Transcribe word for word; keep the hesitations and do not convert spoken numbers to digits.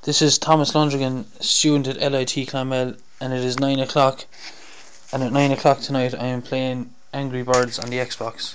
This is Thomas Lundgren, student at L I T Clonmel, and it is nine o'clock. And at nine o'clock tonight, I am playing Angry Birds on the Xbox.